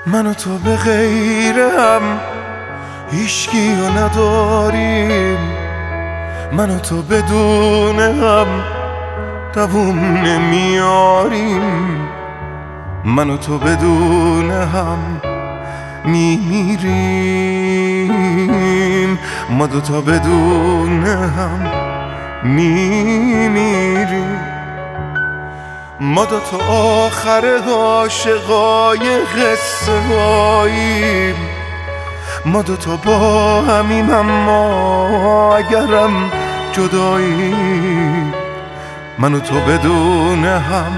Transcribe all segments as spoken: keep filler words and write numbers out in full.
من و تو به غیر هم هیچکیو نداریم، من و تو بدون هم دووم نمیاریم، من و تو بدون هم میمیریم، ما دوتا بدون هم میمیریم، ما دوتا آخر عاشقای قصه هاییم، ما دوتا با همیم اما اگرم جداییم، من و تو بدون هم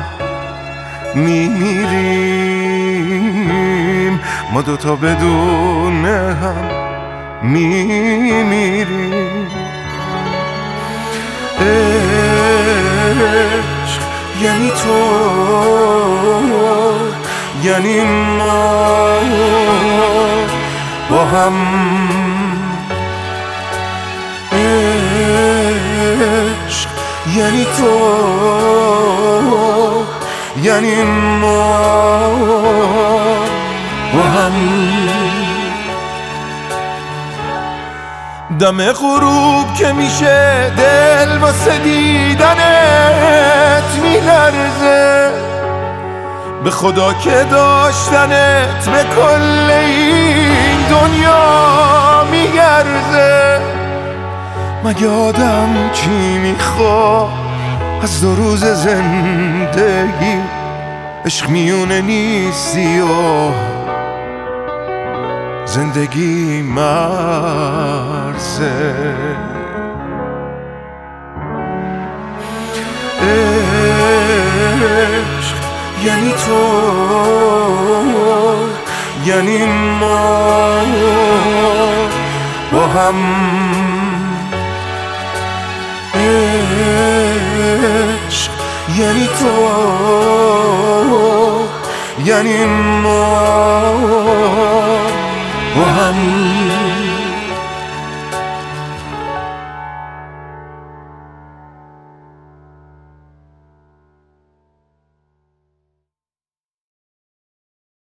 میمیریم، ما دوتا بدون هم میمیریم. عشق یعنی تو، یعنی ما با هم، عشق یعنی تو، یعنی ما با هم. دم غروب که میشه دل واسه دیدنت میلرزه، به خدا که داشتنت به کل این دنیا میگرزه. مگه آدم چی میخواد از دو روز زندگی؟ عشق میونه نیستی و زندگی مرزه. عشق یعنی تو، یعنی ما با هم، عشق یعنی تو، یعنی ما با هم.